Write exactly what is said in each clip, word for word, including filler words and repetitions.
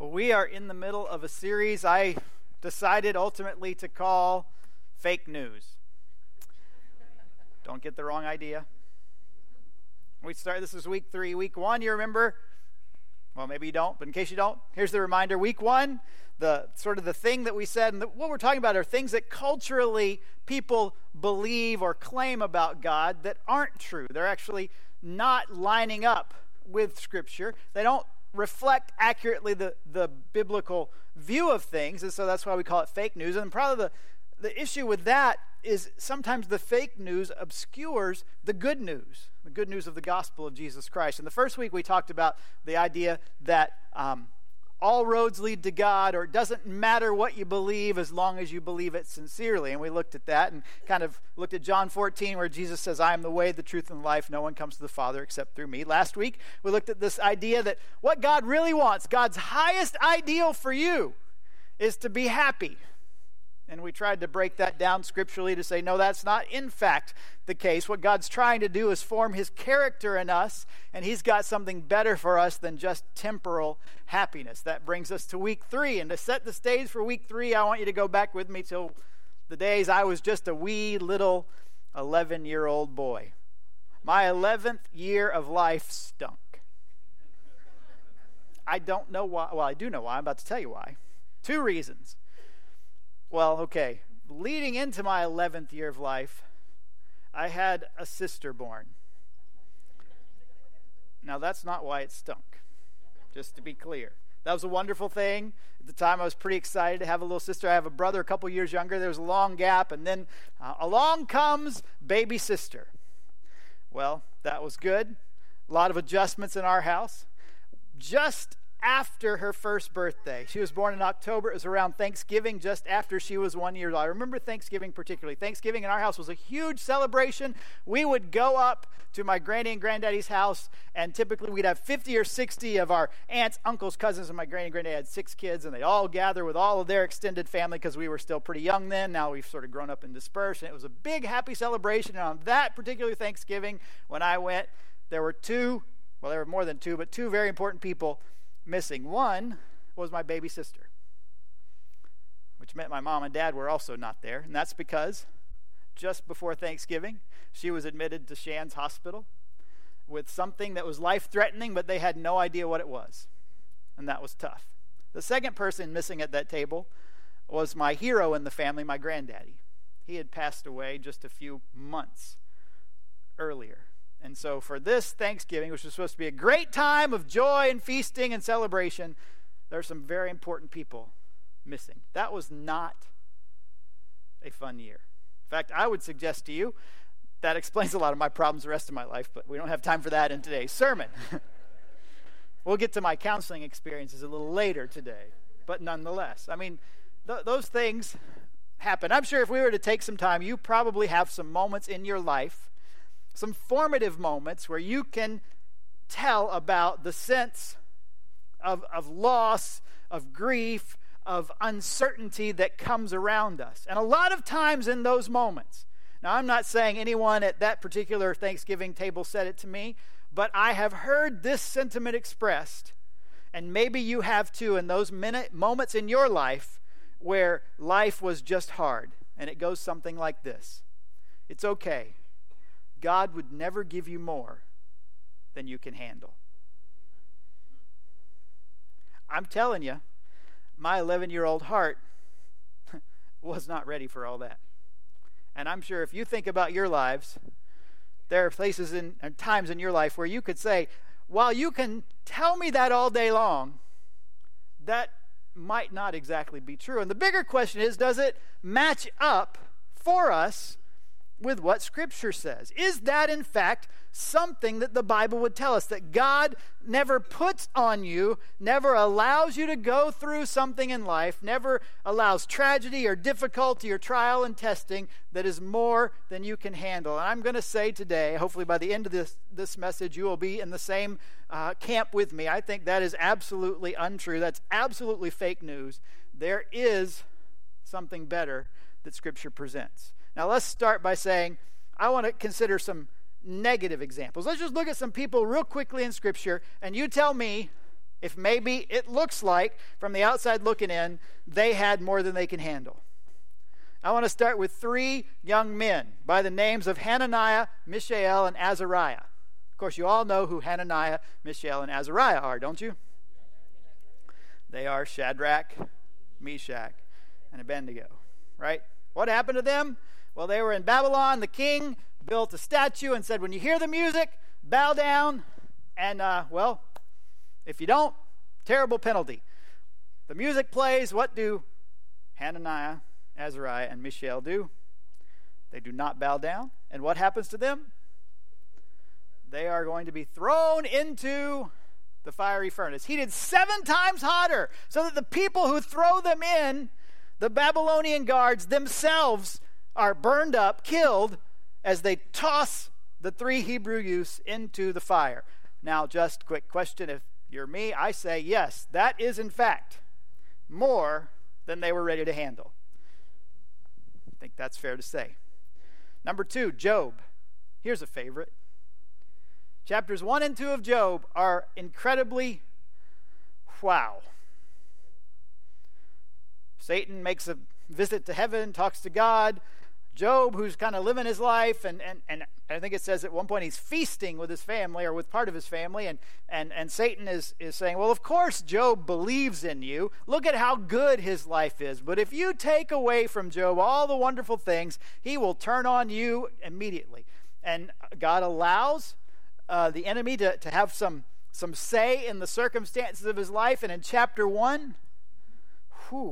Well, we are in the middle of a series I decided ultimately to call Fake News. Don't get the wrong idea. We start, this is week three. Week one, you remember? Well, maybe you don't, but in case you don't, here's the reminder. Week one, the sort of the thing that we said, and the, what we're talking about are things that culturally people believe or claim about God that aren't true. They're actually not lining up with Scripture. They don't reflect accurately the, the biblical view of things, and so that's why we call it fake news. And probably the, the issue with that is sometimes the fake news obscures the good news, the good news of the gospel of Jesus Christ. In the first week, we talked about the idea that um, all roads lead to God, or it doesn't matter what you believe as long as you believe it sincerely. And we looked at that and kind of looked at John fourteen, where Jesus says, I am the way, the truth, and the life. No one comes to the Father except through me. Last week, we looked at this idea that what God really wants, God's highest ideal for you, is to be happy. And we tried to break that down scripturally to say, no, that's not in fact the case. What God's trying to do is form his character in us, and he's got something better for us than just temporal happiness. That brings us to week three. And to set the stage for week three, I want you to go back with me till the days I was just a wee little eleven-year-old boy. My eleventh year of life stunk. I don't know why. Well, I do know why. I'm about to tell you why. Two reasons. Well, okay, leading into my eleventh year of life, I had a sister born. Now, that's not why it stunk, just to be clear. That was a wonderful thing. At the time, I was pretty excited to have a little sister. I have a brother a couple years younger. There was a long gap, and then uh, along comes baby sister. Well, that was good. A lot of adjustments in our house. Just after her first birthday. She was born in October. It was around Thanksgiving, just after she was one year old. I remember Thanksgiving particularly. Thanksgiving in our house was a huge celebration. We would go up to my granny and granddaddy's house, and typically we'd have fifty or sixty of our aunts, uncles, cousins, and my granny and granddad had six kids, and they'd all gather with all of their extended family because we were still pretty young then. Now we've sort of grown up and dispersed, and it was a big, happy celebration. And on that particular Thanksgiving, when I went, there were two, well, there were more than two, but two very important people missing. One was my baby sister, which meant my mom and dad were also not there. And that's because just before Thanksgiving, she was admitted to Shands Hospital with something that was life-threatening, but they had no idea what it was. And that was tough. The second person missing at that table was my hero in the family, my granddaddy. He had passed away just a few months earlier. And so for this Thanksgiving, which was supposed to be a great time of joy and feasting and celebration, there are some very important people missing. That was not a fun year. In fact, I would suggest to you that explains a lot of my problems the rest of my life, but we don't have time for that in today's sermon. We'll get to my counseling experiences a little later today, but nonetheless, I mean, th- those things happen. I'm sure if we were to take some time, you probably have some moments in your life, some formative moments where you can tell about the sense of, of loss, of grief, of uncertainty that comes around us. And a lot of times in those moments, now I'm not saying anyone at that particular Thanksgiving table said it to me, but I have heard this sentiment expressed, and maybe you have too, in those minute, moments in your life where life was just hard. And it goes something like this. It's okay. God would never give you more than you can handle. I'm telling you, my eleven-year-old heart was not ready for all that. And I'm sure if you think about your lives, there are places in, and times in your life where you could say, while you can tell me that all day long, that might not exactly be true. And the bigger question is, does it match up for us with what Scripture says? Is that in fact something that the Bible would tell us, that God never puts on you, never allows you to go through something in life, never allows tragedy or difficulty or trial and testing that is more than you can handle? And I'm going to say today, hopefully by the end of this, this message, you will be in the same uh, camp with me. I think that is absolutely untrue. That's absolutely fake news. There is something better that Scripture presents. Now let's start by saying, I want to consider some negative examples. Let's just look at some people real quickly in Scripture, and you tell me if maybe it looks like, from the outside looking in, they had more than they can handle. I want to start with three young men by the names of Hananiah, Mishael, and Azariah. Of course, you all know who Hananiah, Mishael, and Azariah are, don't you? They are Shadrach, Meshach, and Abednego, right? What happened to them? Well, they were in Babylon. The king built a statue and said, when you hear the music, bow down. And, uh, well, if you don't, terrible penalty. The music plays. What do Hananiah, Azariah, and Mishael do? They do not bow down. And what happens to them? They are going to be thrown into the fiery furnace, heated seven times hotter, so that the people who throw them in, the Babylonian guards themselves, are burned up, killed, as they toss the three Hebrew youths into the fire. Now, just quick question. If you're me, I say yes, that is in fact more than they were ready to handle. I think that's fair to say. Number two, Job. Here's a favorite. Chapters one and two of Job are incredibly wow. Satan makes a visit to heaven, talks to God. Job, who's kind of living his life, and, and, and I think it says at one point he's feasting with his family or with part of his family, and, and, and Satan is, is saying, well, of course Job believes in you. Look at how good his life is. But if you take away from Job all the wonderful things, he will turn on you immediately. And God allows uh, the enemy to, to have some, some say in the circumstances of his life. And in chapter one, whew,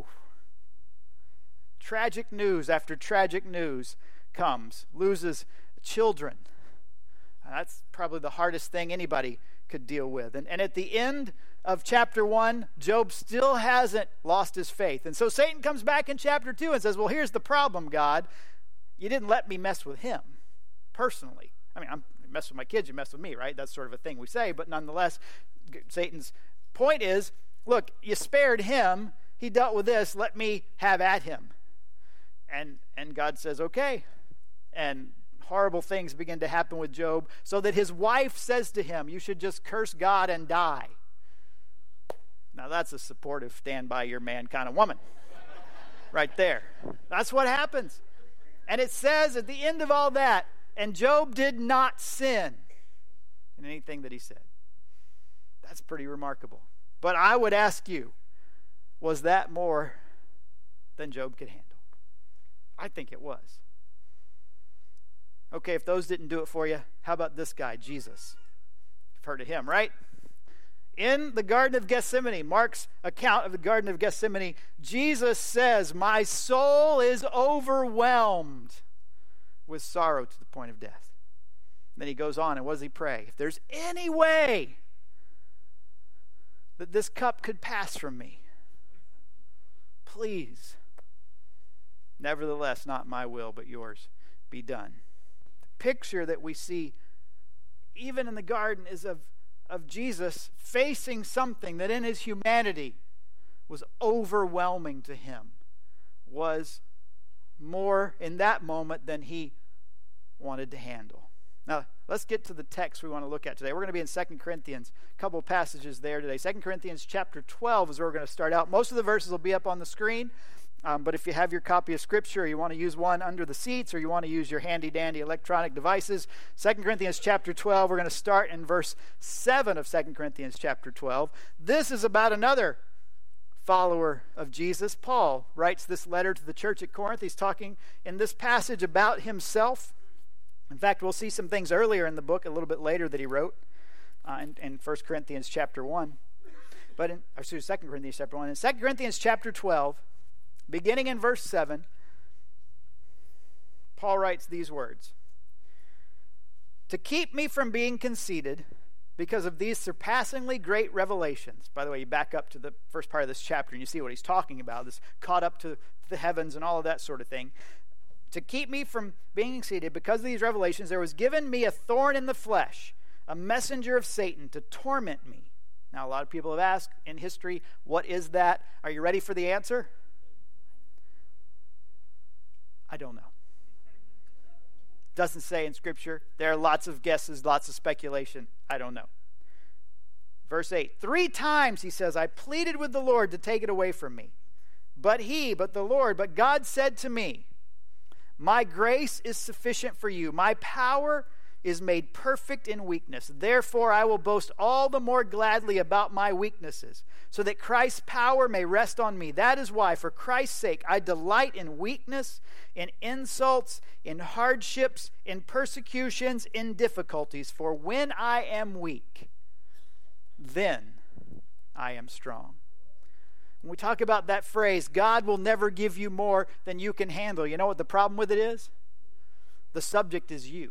tragic news after tragic news comes. Loses children. And that's probably the hardest thing anybody could deal with. And, and at the end of chapter one, Job still hasn't lost his faith. And so Satan comes back in chapter two and says, well, here's the problem, God. You didn't let me mess with him personally. I mean, I'm you mess with my kids, you mess with me, right? That's sort of a thing we say. But nonetheless, Satan's point is, look, you spared him. He dealt with this. Let me have at him. And and God says, okay. And horrible things begin to happen with Job, so that his wife says to him, you should just curse God and die. Now that's a supportive, stand by your man kind of woman. Right there. That's what happens. And it says at the end of all that, and Job did not sin in anything that he said. That's pretty remarkable. But I would ask you, was that more than Job could handle? I think it was. Okay, if those didn't do it for you, how about this guy, Jesus? You've heard of him, right? In the Garden of Gethsemane, Mark's account of the Garden of Gethsemane, Jesus says, my soul is overwhelmed with sorrow to the point of death. And then he goes on, and what does he pray? If there's any way that this cup could pass from me, please, nevertheless, not my will, but yours be done. The picture that we see, even in the garden, is of, of Jesus facing something that in his humanity was overwhelming to him, was more in that moment than he wanted to handle. Now, let's get to the text we want to look at today. We're going to be in Second Corinthians, a couple of passages there today. Second Corinthians chapter twelve is where we're going to start out. Most of the verses will be up on the screen, um, but if you have your copy of Scripture, or you want to use one under the seats, or you want to use your handy-dandy electronic devices, Second Corinthians chapter twelve, we're going to start in verse seven of Second Corinthians chapter twelve. This is about another follower of Jesus. Paul writes this letter to the church at Corinth. He's talking in this passage about himself. In fact, we'll see some things earlier in the book, a little bit later, that he wrote uh, in, in First Corinthians chapter one. But in, or excuse, Second Corinthians chapter one. In Second Corinthians chapter twelve, beginning in verse seven, Paul writes these words. To keep me from being conceited because of these surpassingly great revelations. By the way, you back up to the first part of this chapter and you see what he's talking about, this caught up to the heavens and all of that sort of thing. To keep me from being conceited because of these revelations, there was given me a thorn in the flesh, a messenger of Satan to torment me. Now, a lot of people have asked in history, what is that? Are you ready for the answer? I don't know. Doesn't say in Scripture. There are lots of guesses, lots of speculation. I don't know. Verse eight, three times, he says, I pleaded with the Lord to take it away from me. But he, but the Lord, but God said to me, my grace is sufficient for you. My power is made perfect in weakness. Therefore, I will boast all the more gladly about my weaknesses, so that Christ's power may rest on me. That is why, for Christ's sake, I delight in weakness, in insults, in hardships, in persecutions, in difficulties. For when I am weak, then I am strong. When we talk about that phrase, God will never give you more than you can handle, you know what the problem with it is? The subject is you.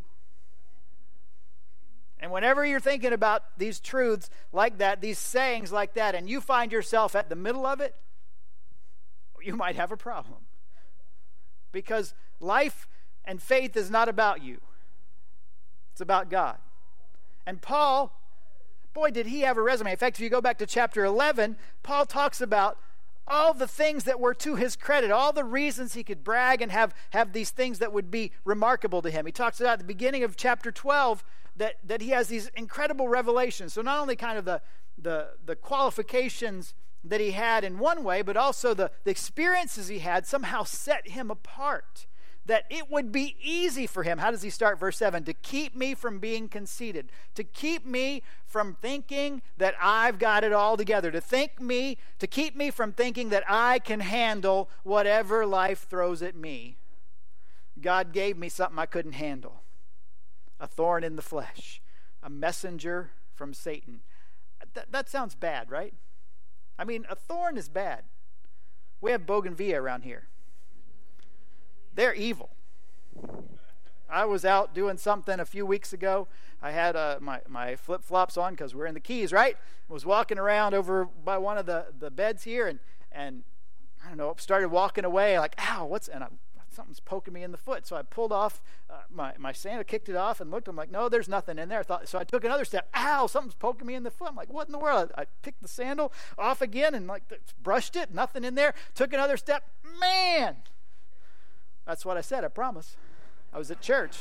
And whenever you're thinking about these truths like that, these sayings like that, and you find yourself at the middle of it, you might have a problem. Because life and faith is not about you. It's about God. And Paul, boy, did he have a resume. In fact, if you go back to chapter eleven, Paul talks about all the things that were to his credit, all the reasons he could brag and have, have these things that would be remarkable to him. He talks about at the beginning of chapter twelve that, that he has these incredible revelations. So not only kind of the, the, the qualifications that he had in one way, but also the, the experiences he had somehow set him apart. That it would be easy for him. How does he start? Verse seven, to keep me from being conceited, to keep me from thinking that I've got it all together, to think me, to keep me from thinking that I can handle whatever life throws at me. God gave me something I couldn't handle. A thorn in the flesh, a messenger from Satan. That, that sounds bad, right? I mean, a thorn is bad. We have bougainvillea around here. They're evil. I was out doing something a few weeks ago. I had uh, my, my flip-flops on because we're in the Keys, right? I was walking around over by one of the, the beds here, and, and I don't know, started walking away like, ow, what's, and I, something's poking me in the foot. So I pulled off uh, my, my sandal, kicked it off, and looked. I'm like, no, there's nothing in there. I thought, so I took another step. Ow, something's poking me in the foot. I'm like, what in the world? I, I picked the sandal off again and like brushed it, nothing in there. Took another step. Man! That's what I said, I promise. I was at church.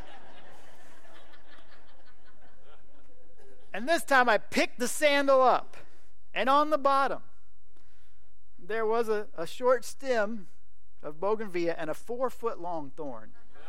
And this time I picked the sandal up, and on the bottom, there was a, a short stem of bougainvillea and a four-foot-long thorn.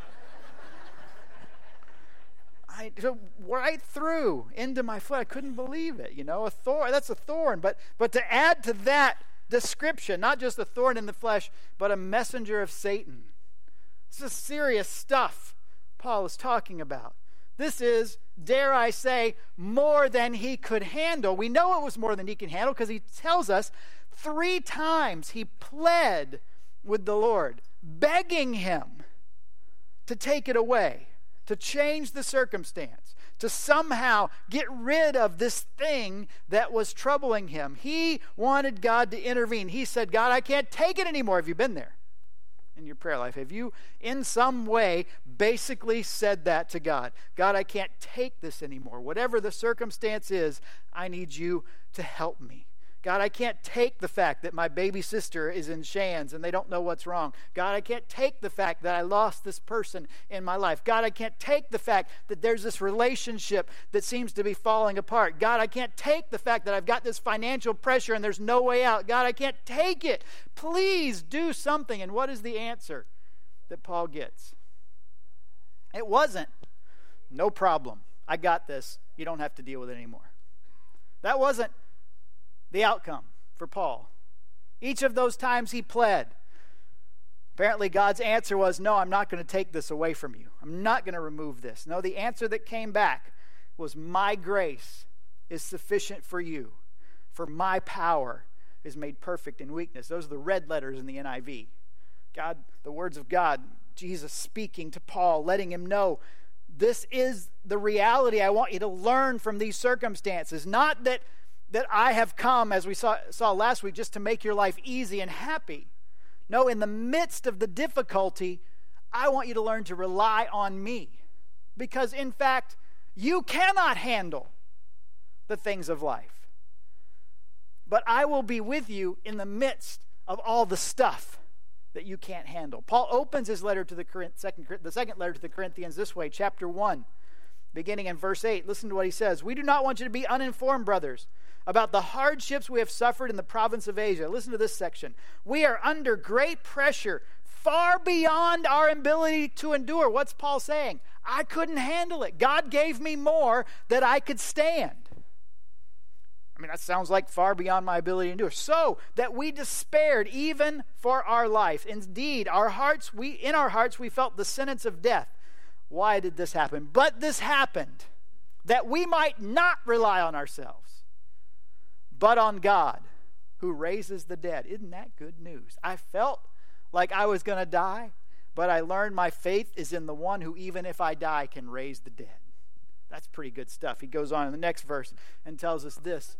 I right through into my foot. I couldn't believe it. You know, a thorn. That's a thorn. But but to add to that description, not just a thorn in the flesh, but a messenger of Satan. This is serious stuff Paul is talking about. This is, dare I say, more than he could handle. We know it was more than he can handle because he tells us three times he pled with the Lord, begging him to take it away, to change the circumstance, to somehow get rid of this thing that was troubling him. He wanted God to intervene. He said, God, I can't take it anymore. Have you been there in your prayer life? Have you in some way basically said that to God? God, I can't take this anymore. Whatever the circumstance is, I need you to help me. God, I can't take the fact that my baby sister is in Shands and they don't know what's wrong. God, I can't take the fact that I lost this person in my life. God, I can't take the fact that there's this relationship that seems to be falling apart. God, I can't take the fact that I've got this financial pressure and there's no way out. God, I can't take it. Please do something. And what is the answer that Paul gets? It wasn't, no problem. I got this. You don't have to deal with it anymore. That wasn't the outcome for Paul. Each of those times he pled. Apparently God's answer was, no, I'm not going to take this away from you. I'm not going to remove this. No, the answer that came back was, my grace is sufficient for you, for my power is made perfect in weakness. Those are the red letters in the N I V. God, the words of God, Jesus speaking to Paul, letting him know, this is the reality I want you to learn from these circumstances. Not that that I have come, as we saw, saw last week, just to make your life easy and happy. No, in the midst of the difficulty, I want you to learn to rely on me. Because, in fact, you cannot handle the things of life. But I will be with you in the midst of all the stuff that you can't handle. Paul opens his letter to the second, the second letter to the Corinthians this way, chapter one, beginning in verse eight. Listen to what he says. We do not want you to be uninformed, brothers, about the hardships we have suffered in the province of Asia. Listen to this section. We are under great pressure, far beyond our ability to endure. What's Paul saying? I couldn't handle it. God gave me more that I could stand. I mean, that sounds like far beyond my ability to endure. So that we despaired even for our life. Indeed, our hearts, we in our hearts we felt the sentence of death. Why did this happen? But this happened that we might not rely on ourselves, but on God, who raises the dead. Isn't that good news? I felt like I was going to die, but I learned my faith is in the one who, even if I die, can raise the dead. That's pretty good stuff. He goes on in the next verse and tells us this.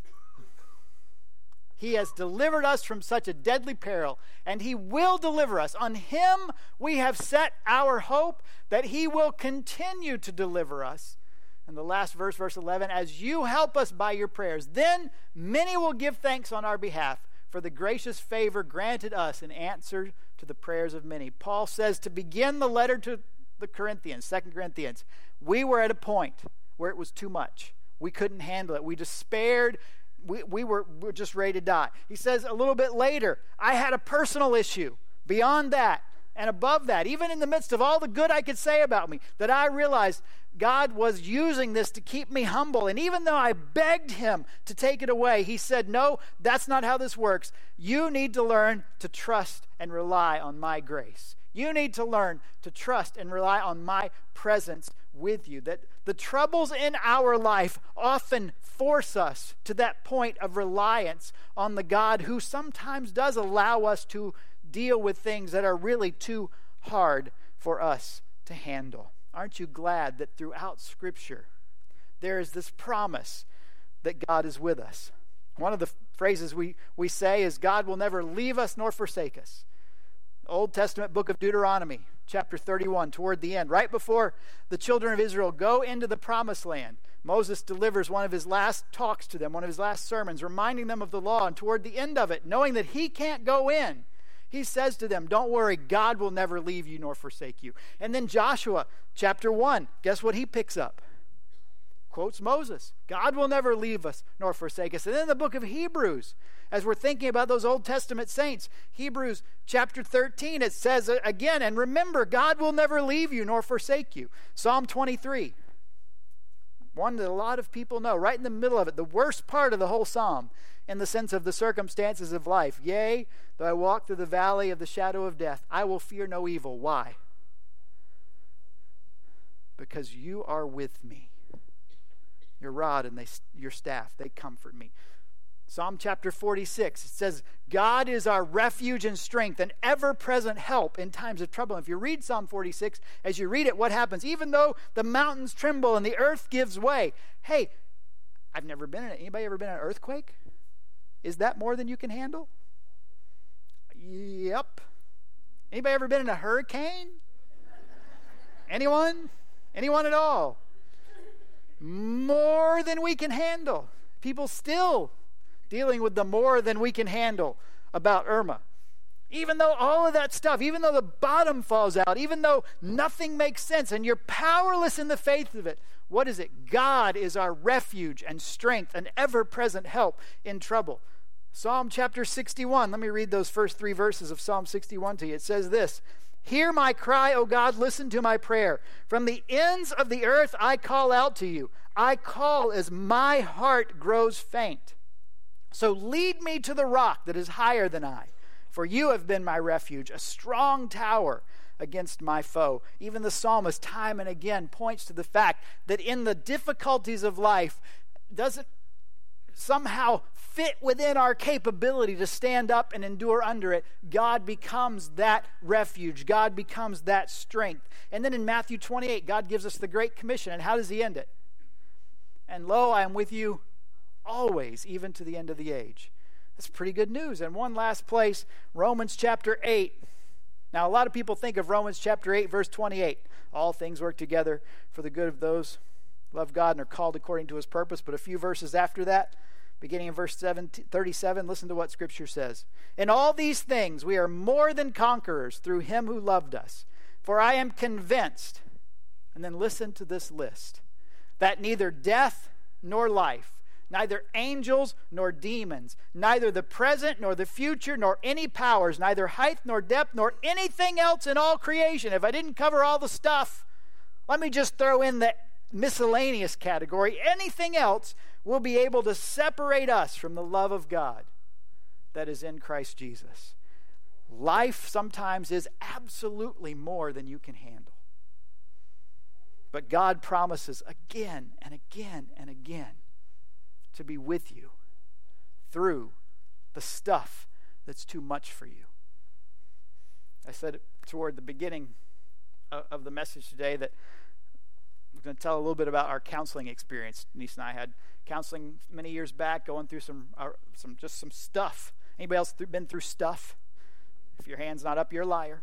He has delivered us from such a deadly peril, and he will deliver us. On him we have set our hope that he will continue to deliver us. And the last verse, verse eleven, as you help us by your prayers, then many will give thanks on our behalf for the gracious favor granted us in answer to the prayers of many. Paul says to begin the letter to the Corinthians, Second Corinthians, we were at a point where it was too much. We couldn't handle it. We despaired. We, we, were, we were just ready to die. He says a little bit later, I had a personal issue. Beyond that and above that, even in the midst of all the good I could say about me, that I realized God was using this to keep me humble. And even though I begged him to take it away, he said, no, that's not how this works. You need to learn to trust and rely on my grace. You need to learn to trust and rely on my presence with you. That the troubles in our life often force us to that point of reliance on the God who sometimes does allow us to deal with things that are really too hard for us to handle. Aren't you glad that throughout Scripture there is this promise that God is with us? One of the phrases we, we say is, God will never leave us nor forsake us. Old Testament book of Deuteronomy, chapter thirty-one, toward the end, right before the children of Israel go into the promised land, Moses delivers one of his last talks to them, one of his last sermons, reminding them of the law. And toward the end of it, knowing that he can't go in, he says to them, don't worry, God will never leave you nor forsake you. And then Joshua, chapter one, guess what he picks up? Quotes Moses. God will never leave us nor forsake us. And then the book of Hebrews, as we're thinking about those Old Testament saints, Hebrews chapter thirteen, it says again, and remember, God will never leave you nor forsake you. Psalm twenty-three, one that a lot of people know, right in the middle of it, the worst part of the whole psalm, in the sense of the circumstances of life. Yea, though I walk through the valley of the shadow of death, I will fear no evil. Why? Because you are with me. Your rod and they, your staff, they comfort me. Psalm chapter forty-six, it says, God is our refuge and strength, an ever-present help in times of trouble. If you read Psalm forty-six, as you read it, what happens? Even though the mountains tremble and the earth gives way. Hey, I've never been in it. Anybody ever been in an earthquake? Is that more than you can handle? Yep. Anybody ever been in a hurricane? Anyone? Anyone at all? More than we can handle. People still dealing with the more than we can handle about Irma. Even though all of that stuff, even though the bottom falls out, even though nothing makes sense and you're powerless in the faith of it, what is it? God is our refuge and strength and ever-present help in trouble. Psalm chapter sixty-one, let me read those first three verses of Psalm sixty-one to you. It says this, hear my cry, O God, listen to my prayer. From the ends of the earth I call out to you. I call as my heart grows faint. So lead me to the rock that is higher than I. For you have been my refuge, a strong tower against my foe. Even the psalmist time and again points to the fact that in the difficulties of life doesn't somehow fit within our capability to stand up and endure under it. God becomes that refuge. God becomes that strength. And then in Matthew twenty-eight, God gives us the Great Commission. And how does he end it? And lo, I am with you always, even to the end of the age. That's pretty good news. And one last place, Romans chapter eight. Now, a lot of people think of Romans chapter eight, verse twenty-eight. All things work together for the good of those who love God and are called according to his purpose. But a few verses after that, beginning in verse thirty-seven, listen to what Scripture says. In all these things we are more than conquerors through him who loved us. For I am convinced, and then listen to this list. that neither death nor life, neither angels nor demons, neither the present nor the future, nor any powers, neither height nor depth, nor anything else in all creation. If I didn't cover all the stuff, let me just throw in the miscellaneous category. Anything else will be able to separate us from the love of God that is in Christ Jesus. Life sometimes is absolutely more than you can handle. But God promises again and again and again to be with you through the stuff that's too much for you. I said toward the beginning of the message today that I'm going to tell a little bit about our counseling experience. Denise and I had counseling many years back, going through some, uh, some just some stuff. Anybody else th- been through stuff? If your hand's not up, you're a liar.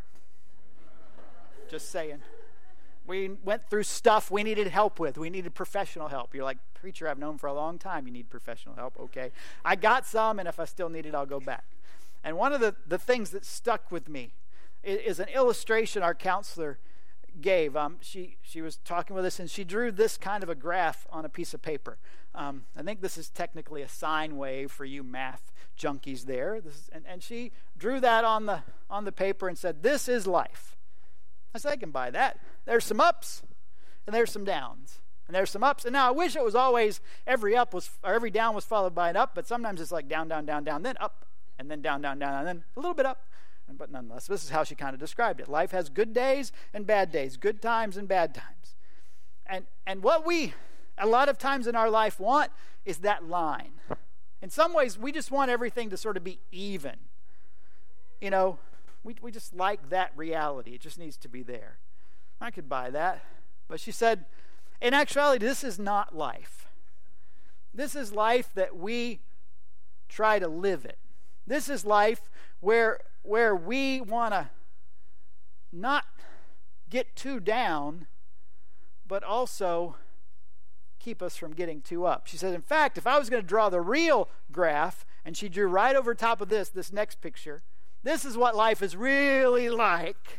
Just saying. We went through stuff we needed help with. We needed professional help. You're like, preacher, I've known for a long time you need professional help. Okay. I got some, and if I still need it, I'll go back. And one of the, the things that stuck with me is, is an illustration our counselor gave. Um, she, she was talking with us, and she drew this kind of a graph on a piece of paper. Um, I think this is technically a sine wave for you math junkies there. This is, and, and she drew that on the on the paper and said, this is life. I said, I can buy that. There's some ups and there's some downs. And there's some ups. And now I wish it was always every up was or every down was followed by an up, but sometimes it's like down, down, down, down, then up, and then down, down, down, and then a little bit up. But nonetheless, this is how she kind of described it. Life has good days and bad days, good times and bad times. And and what we a lot of times in our life want is that line. In some ways, we just want everything to sort of be even. You know, we we just like that reality. It just needs to be there. I could buy that. But she said, in actuality, this is not life. This is life that we try to live it. This is life where where we want to not get too down, but also keep us from getting too up. She said, in fact, if I was going to draw the real graph, and she drew right over top of this, this next picture, this is what life is really like.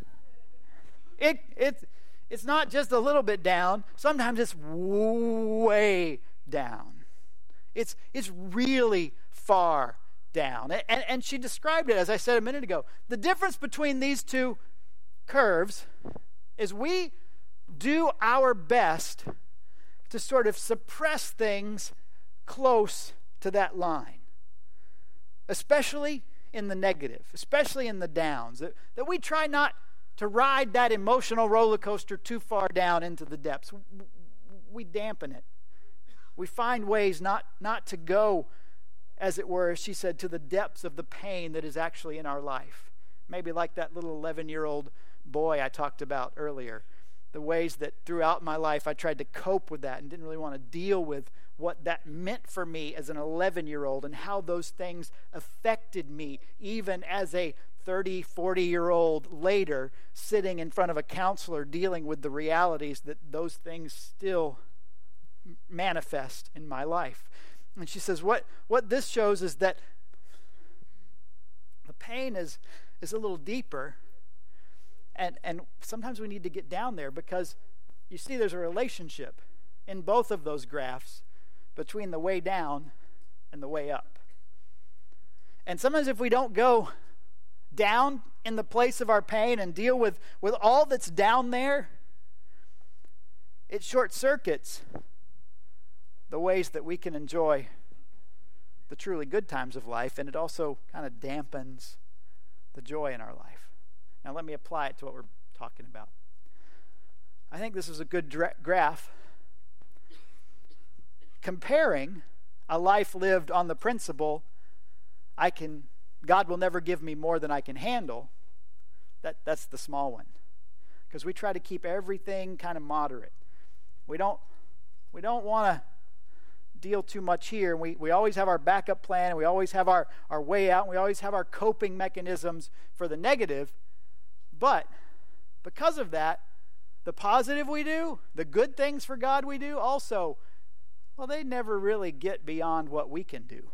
It, it, it's not just a little bit down. Sometimes it's way down. It's, it's really far down. And, and she described it, as I said a minute ago. The difference between these two curves is we do our best to sort of suppress things close to that line, especially in the negative, especially in the downs, that, that we try not to ride that emotional roller coaster too far down into the depths. We dampen it. We find ways not, not to go, as it were, as she said, to the depths of the pain that is actually in our life. Maybe like that little eleven-year-old boy I talked about earlier. The ways that throughout my life I tried to cope with that and didn't really want to deal with what that meant for me as an eleven-year-old and how those things affected me even as a thirty, forty-year-old later sitting in front of a counselor dealing with the realities that those things still manifest in my life. And she says what, what this shows is that the pain is, is a little deeper. And and sometimes we need to get down there because you see there's a relationship in both of those graphs between the way down and the way up. And sometimes if we don't go down in the place of our pain and deal with, with all that's down there, it short circuits the ways that we can enjoy the truly good times of life, and it also kind of dampens the joy in our life. Now let me apply it to what we're talking about. I think this is a good dra- graph comparing a life lived on the principle, I can, God will never give me more than I can handle. That, that's the small one. Because we try to keep everything kind of moderate. We don't, we don't want to deal too much here. We, we always have our backup plan, and we always have our, our way out, and we always have our coping mechanisms for the negative. But because of that, the positive we do, the good things for God we do, also, well, they never really get beyond what we can do.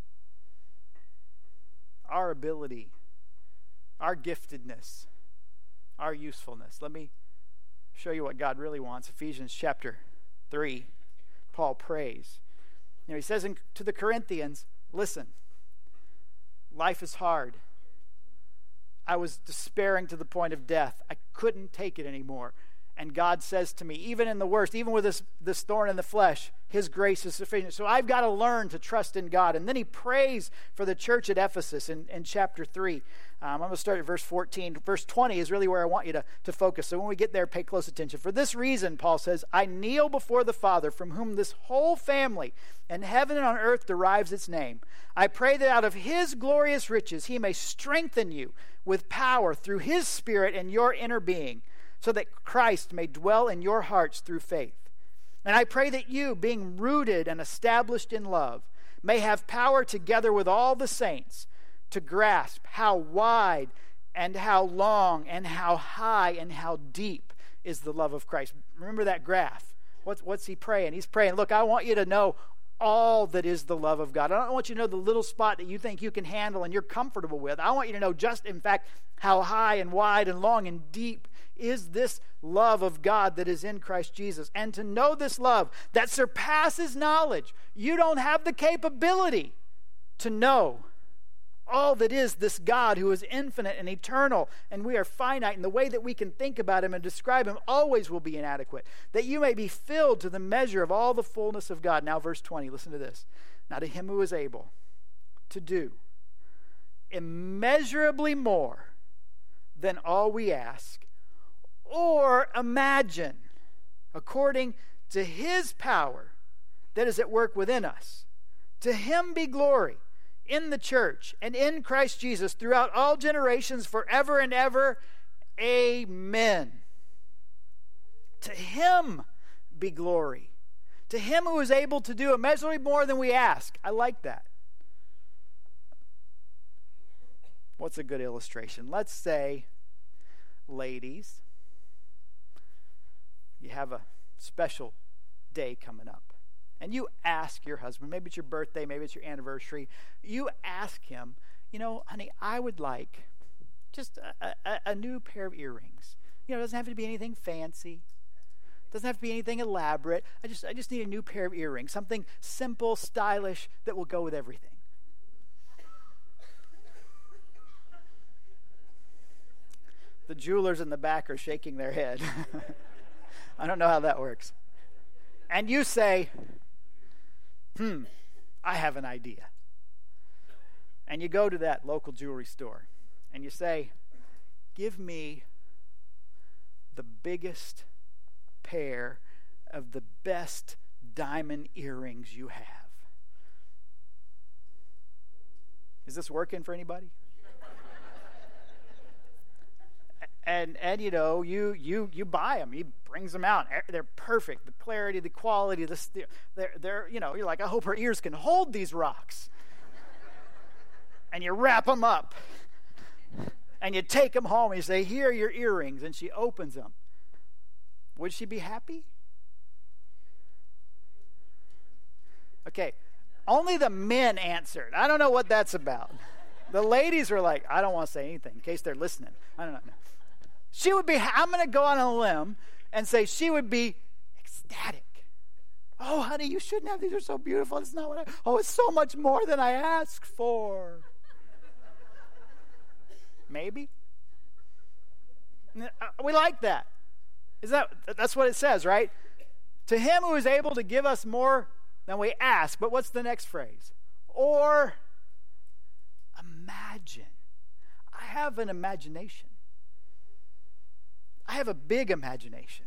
Our ability, our giftedness, our usefulness. Let me show you what God really wants. Ephesians chapter three, Paul prays. You know, he says in, to the Corinthians, listen, life is hard. I was despairing to the point of death. I couldn't take it anymore. And God says to me, even in the worst, even with this, this thorn in the flesh, his grace is sufficient. So I've got to learn to trust in God. And then he prays for the church at Ephesus in, in chapter three. Um, I'm going to start at verse fourteen. Verse twenty is really where I want you to, to focus. So when we get there, pay close attention. For this reason, Paul says, I kneel before the Father, from whom this whole family in heaven and on earth derives its name. I pray that out of his glorious riches he may strengthen you with power through his Spirit in your inner being, so that Christ may dwell in your hearts through faith. And I pray that you, being rooted and established in love, may have power together with all the saints to grasp how wide and how long and how high and how deep is the love of Christ. Remember that graph. What's, what's he praying? He's praying, look, I want you to know all that is the love of God. I don't want you to know the little spot that you think you can handle and you're comfortable with. I want you to know just, in fact, how high and wide and long and deep is this love of God that is in Christ Jesus. And to know this love that surpasses knowledge. You don't have the capability to know all that is this God who is infinite and eternal, and we are finite, and the way that we can think about him and describe him always will be inadequate. That you may be filled to the measure of all the fullness of God. Now verse twenty, listen to this. Now to him who is able to do immeasurably more than all we ask or imagine, according to his power that is at work within us. To him be glory in the church and in Christ Jesus throughout all generations, forever and ever. Amen. To him be glory. To him who is able to do immeasurably more than we ask. I like that. What's a good illustration? Let's say, ladies, you have a special day coming up. And you ask your husband, maybe it's your birthday, maybe it's your anniversary, you ask him, you know, honey, I would like just a, a, a new pair of earrings. You know, it doesn't have to be anything fancy. It doesn't have to be anything elaborate. I just I just need a new pair of earrings, something simple, stylish, that will go with everything. The jewelers in the back are shaking their head. I don't know how that works. And you say, hmm, I have an idea. And you go to that local jewelry store and you say, give me the biggest pair of the best diamond earrings you have. Is this working for anybody? And, and you know, you you you buy them. He brings them out. They're perfect. The clarity, the quality, the they're, they're, you know, you're like, I hope her ears can hold these rocks. And you wrap them up. And you take them home and you say, here are your earrings. And she opens them. Would she be happy? Okay, only the men answered. I don't know what that's about. The ladies were like, I don't want to say anything in case they're listening. I don't know. She would be, I'm going to go on a limb and say she would be ecstatic. Oh, honey, you shouldn't have. These are so beautiful. It's not what I, oh, it's so much more than I asked for. Maybe. We like that. Is that, that's what it says, right? To him who is able to give us more than we ask. But what's the next phrase? Or imagine. I have an imagination. I have a big imagination.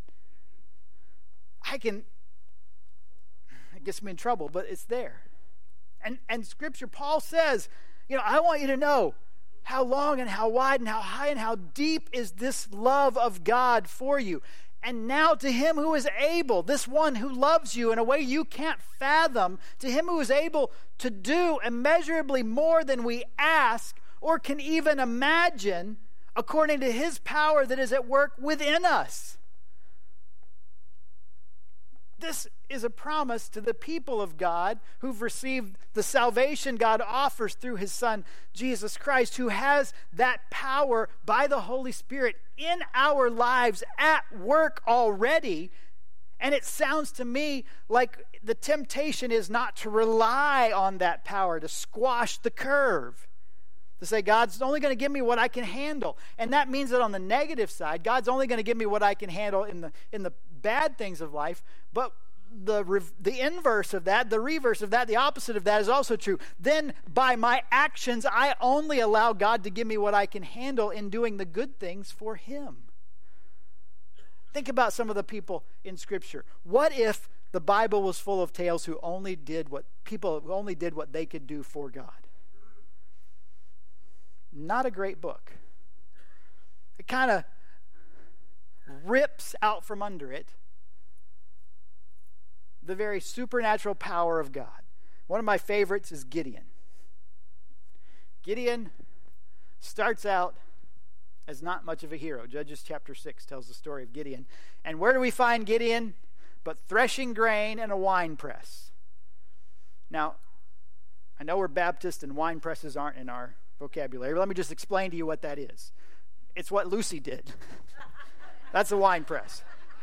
I can, it gets me in trouble, but it's there. And and Scripture, Paul says, you know, I want you to know how long and how wide and how high and how deep is this love of God for you. And now to him who is able, this one who loves you in a way you can't fathom, to him who is able to do immeasurably more than we ask or can even imagine, according to his power that is at work within us. This is a promise to the people of God who've received the salvation God offers through his Son, Jesus Christ, who has that power by the Holy Spirit in our lives at work already. And it sounds to me like the temptation is not to rely on that power, to squash the curve. To say, God's only going to give me what I can handle. And that means that on the negative side, God's only going to give me what I can handle in the in the bad things of life. But the the inverse of that, the reverse of that, the opposite of that is also true. Then by my actions, I only allow God to give me what I can handle in doing the good things for him. Think about some of the people in Scripture. What if the Bible was full of tales who only did what people who only did what they could do for God? Not a great book. It kind of rips out from under it the very supernatural power of God. One of my favorites is Gideon. Gideon starts out as not much of a hero. Judges chapter six tells the story of Gideon. And where do we find Gideon? But threshing grain in a wine press. Now, I know we're Baptist and wine presses aren't in our vocabulary. Let me just explain to you what that is. It's what Lucy did. That's a wine press.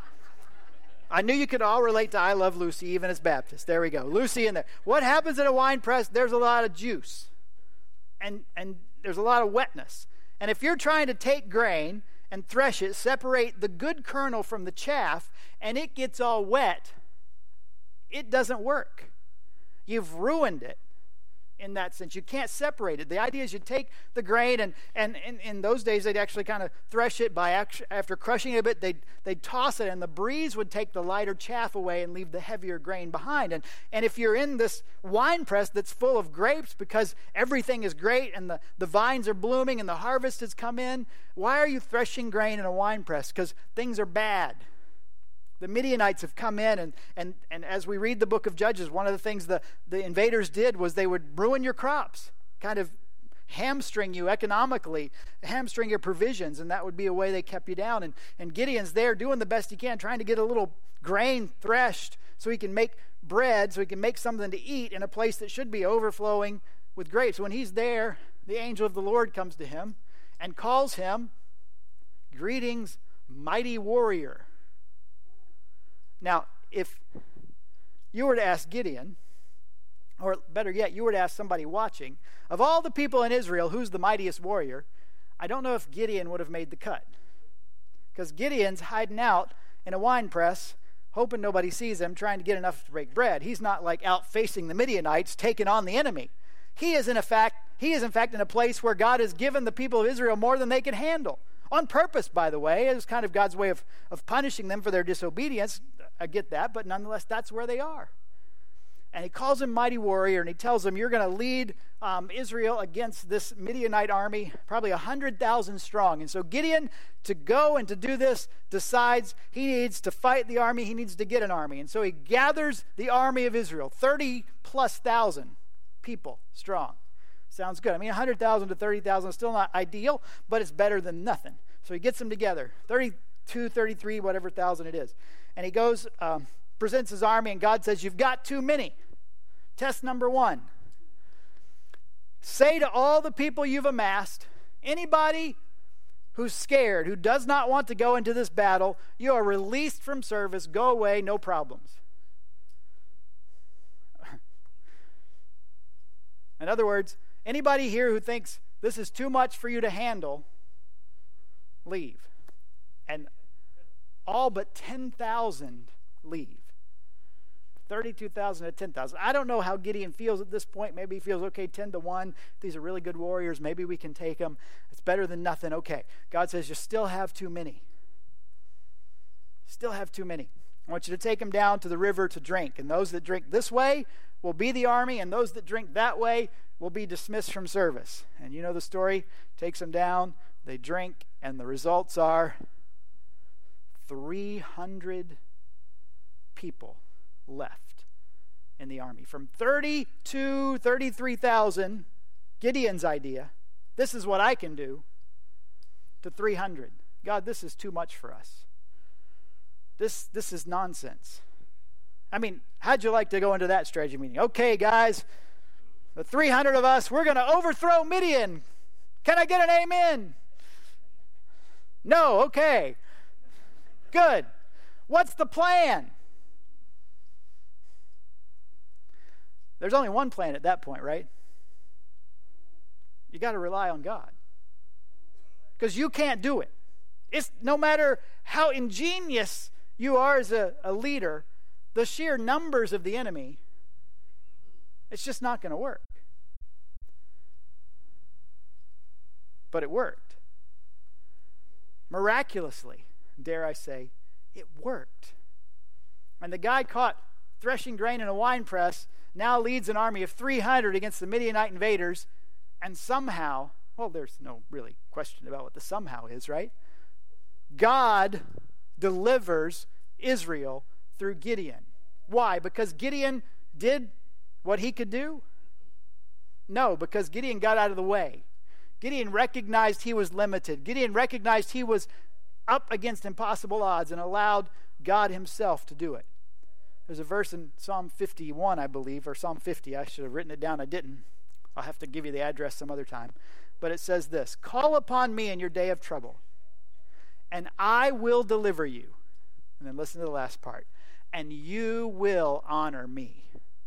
I knew you could all relate to I Love Lucy, even as Baptists. There we go. Lucy in there. What happens in a wine press? There's a lot of juice. And, and there's a lot of wetness. And if you're trying to take grain and thresh it, separate the good kernel from the chaff, and it gets all wet, it doesn't work. You've ruined it. In that sense, you can't separate it. The idea is you take the grain, and and in, in those days they'd actually kind of thresh it by act- after crushing it a bit. They'd they'd toss it, and the breeze would take the lighter chaff away and leave the heavier grain behind. And and if you're in this wine press that's full of grapes because everything is great and the the vines are blooming and the harvest has come in, why are you threshing grain in a wine press? Because things are bad. The Midianites have come in, and, and, and as we read the book of Judges, one of the things the, the invaders did was they would ruin your crops, kind of hamstring you economically, hamstring your provisions, and that would be a way they kept you down. And, and Gideon's there doing the best he can, trying to get a little grain threshed so he can make bread, so he can make something to eat in a place that should be overflowing with grapes. When he's there, the angel of the Lord comes to him and calls him, "Greetings, mighty warrior." Now, if you were to ask Gideon, or better yet, you were to ask somebody watching, of all the people in Israel, who's the mightiest warrior, I don't know if Gideon would have made the cut. Because Gideon's hiding out in a wine press, hoping nobody sees him, trying to get enough to break bread. He's not like out facing the Midianites, taking on the enemy. He is in effect, he is in fact in a place where God has given the people of Israel more than they can handle. On purpose, by the way. It was kind of God's way of, of punishing them for their disobedience. I get that, but nonetheless, that's where they are. And he calls him mighty warrior, and he tells him, you're going to lead um, Israel against this Midianite army, probably one hundred thousand strong. And so Gideon, to go and to do this, decides he needs to fight the army. He needs to get an army. And so he gathers the army of Israel, thirty plus thousand people strong. Sounds good. I mean, one hundred thousand to thirty thousand is still not ideal, but it's better than nothing. So he gets them together, thirty-two, thirty-three, whatever thousand it is. And he goes, um, presents his army, and God says, you've got too many. Test number one. Say to all the people you've amassed, anybody who's scared, who does not want to go into this battle, you are released from service. Go away, no problems. In other words, anybody here who thinks this is too much for you to handle, leave. And all but ten thousand leave. thirty-two thousand to ten thousand. I don't know how Gideon feels at this point. Maybe he feels, okay, ten to one. These are really good warriors. Maybe we can take them. It's better than nothing. Okay. God says, you still have too many. Still have too many. I want you to take them down to the river to drink. And those that drink this way will be the army, and those that drink that way will be dismissed from service. And you know the story. Takes them down. They drink, and the results are three hundred people left in the army. From thirty-two, thirty-three thousand, Gideon's idea, this is what I can do, to three hundred. God, this is too much for us. This, this is nonsense. I mean, how'd you like to go into that strategy meeting? Okay, guys, the three hundred of us, we're going to overthrow Midian. Can I get an amen? No, okay. Good. What's the plan? There's only one plan at that point, right? You got to rely on God. Because you can't do it. It's no matter how ingenious you are as a, a leader, the sheer numbers of the enemy, it's just not going to work. But it worked. Miraculously, dare I say, it worked. And the guy caught threshing grain in a wine press now leads an army of three hundred against the Midianite invaders, and somehow, well, there's no really question about what the somehow is, right? God delivers Israel through Gideon. Why? Because Gideon did what he could do? No, because Gideon got out of the way. Gideon recognized he was limited. Gideon recognized he was up against impossible odds and allowed God himself to do it. There's a verse in Psalm fifty-one, I believe, or Psalm fifty. I should have written it down. I didn't. I'll have to give you the address some other time. But it says this: call upon me in your day of trouble, and I will deliver you. And then listen to the last part. And you will honor me.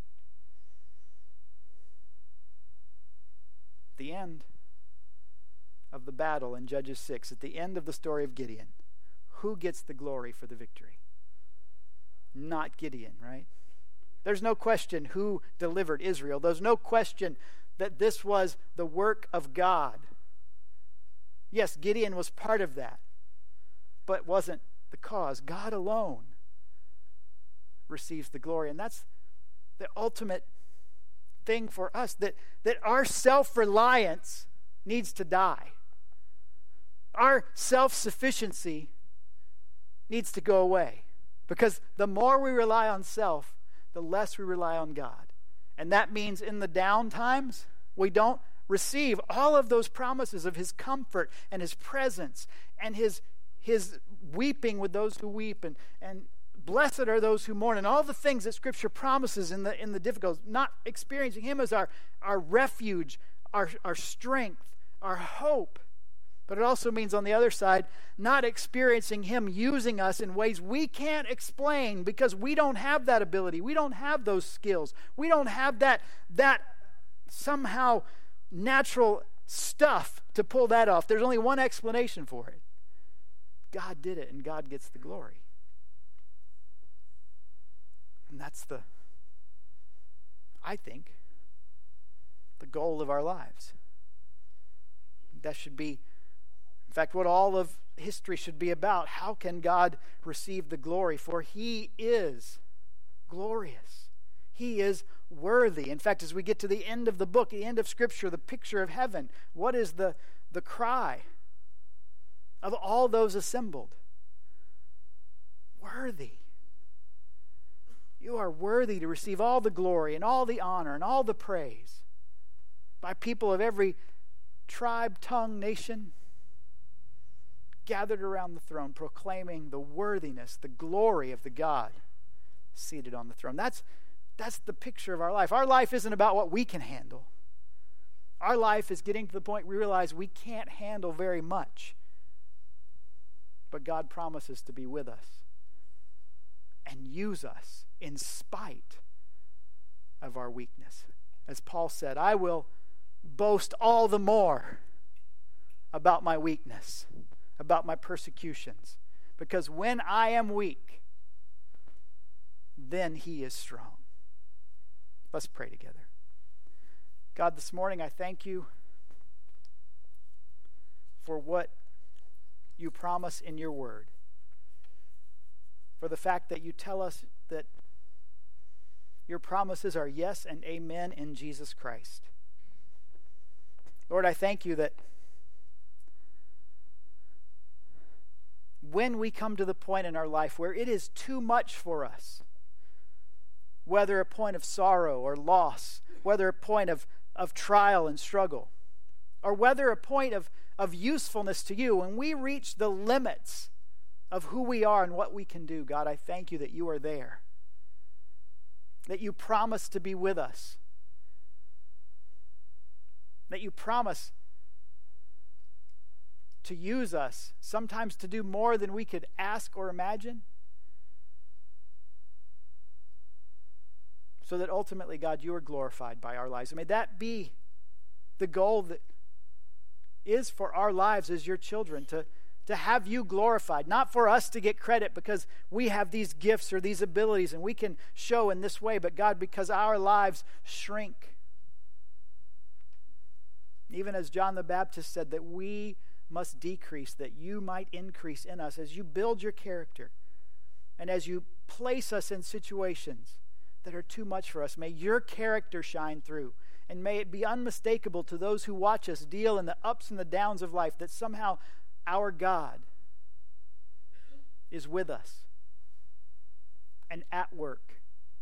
The end of the battle in Judges six, at the end of the story of Gideon, who gets the glory for the victory? Not Gideon, right? There's no question who delivered Israel. There's no question that this was the work of God. Yes, Gideon was part of that, but wasn't the cause. God alone receives the glory. And that's the ultimate thing for us, that, that our self-reliance needs to die. Our self-sufficiency needs to go away. Because the more we rely on self, the less we rely on God. And that means in the down times, we don't receive all of those promises of his comfort and his presence and his, his weeping with those who weep, and, and blessed are those who mourn, and all the things that Scripture promises in the in the difficulties. Not experiencing him as our, our refuge, our, our strength, our hope. But it also means on the other side, not experiencing him using us in ways we can't explain because we don't have that ability. We don't have those skills. We don't have that, that somehow natural stuff to pull that off. There's only one explanation for it. God did it, and God gets the glory. And that's the, I think, the goal of our lives. That should be, in fact, what all of history should be about. How can God receive the glory? For he is glorious. He is worthy. In fact, as we get to the end of the book, the end of Scripture, the picture of heaven, what is the, the cry of all those assembled? Worthy. You are worthy to receive all the glory and all the honor and all the praise by people of every tribe, tongue, nation, gathered around the throne, proclaiming the worthiness, the glory of the God seated on the throne. That's, that's the picture of our life. Our life isn't about what we can handle. Our life is getting to the point we realize we can't handle very much. But God promises to be with us and use us in spite of our weakness. As Paul said, I will boast all the more about my weakness, about my persecutions, because when I am weak, then he is strong. Let's pray together. God, this morning I thank you for what you promise in your word, for the fact that you tell us that your promises are yes and amen in Jesus Christ. Lord, I thank you that when we come to the point in our life where it is too much for us, whether a point of sorrow or loss, whether a point of, of trial and struggle, or whether a point of, of usefulness to you, when we reach the limits of who we are and what we can do, God, I thank you that you are there, that you promise to be with us, that you promise to use us, sometimes to do more than we could ask or imagine. so that ultimately, God, you are glorified by our lives. And may that be the goal that is for our lives as your children, to, to have you glorified, not for us to get credit because we have these gifts or these abilities and we can show in this way, but God, because our lives shrink. Even as John the Baptist said, that we must decrease, that you might increase in us as you build your character and as you place us in situations that are too much for us. May your character shine through, and may it be unmistakable to those who watch us deal in the ups and the downs of life that somehow our God is with us and at work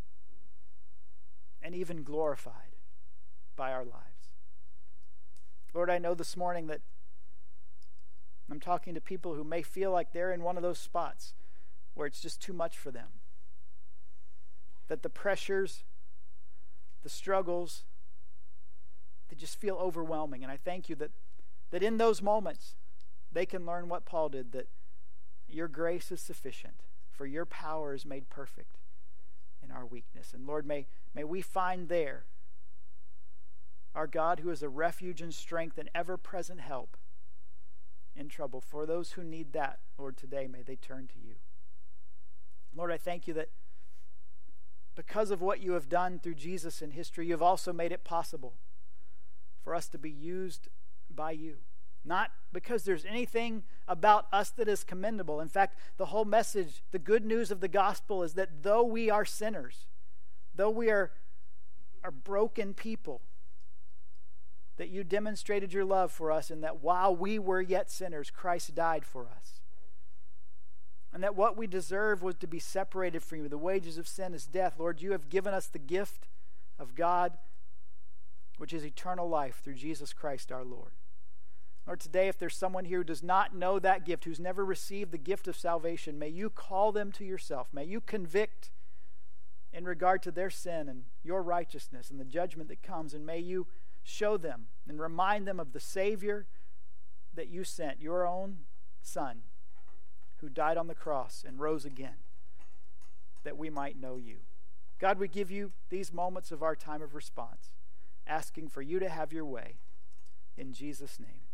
and even glorified by our lives. Lord, I know this morning that I'm talking to people who may feel like they're in one of those spots where it's just too much for them. That the pressures, the struggles, they just feel overwhelming. And I thank you that, that in those moments, they can learn what Paul did, that your grace is sufficient, for your power is made perfect in our weakness. And Lord, may, may we find there our God who is a refuge and strength and ever-present help in trouble. For those who need that, Lord, today may they turn to you. Lord, I thank you that because of what you have done through Jesus in history, you have also made it possible for us to be used by you. Not because there's anything about us that is commendable. In fact, the whole message, the good news of the gospel is that though we are sinners, though we are, are broken people, that you demonstrated your love for us, and that while we were yet sinners, Christ died for us. And that what we deserve was to be separated from you. The wages of sin is death. Lord, you have given us the gift of God, which is eternal life through Jesus Christ our Lord. Lord, today, if there's someone here who does not know that gift, who's never received the gift of salvation, may you call them to yourself. May you convict in regard to their sin and your righteousness and the judgment that comes. And may you show them and remind them of the Savior that you sent, your own Son, who died on the cross and rose again, that we might know you. God, we give you these moments of our time of response, asking for you to have your way. In Jesus' name.